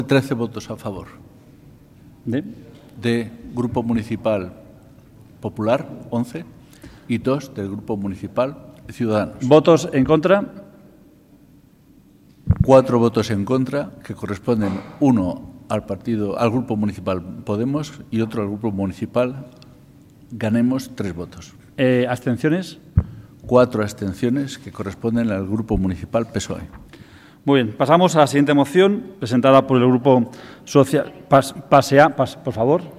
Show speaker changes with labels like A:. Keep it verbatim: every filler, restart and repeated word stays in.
A: trece votos a favor.
B: ¿De?
A: De Grupo Municipal Popular, once, y dos del Grupo Municipal Ciudadanos.
B: ¿Votos en contra?
A: Cuatro votos en contra, que corresponden uno al partido, al Grupo Municipal Podemos y otro al Grupo Municipal Ganemos, tres votos.
B: Eh, ¿Abstenciones?
A: Cuatro abstenciones, que corresponden al Grupo Municipal P S O E.
B: Muy bien, pasamos a la siguiente moción, presentada por el Grupo Social. Pas, pase a, pas, por favor.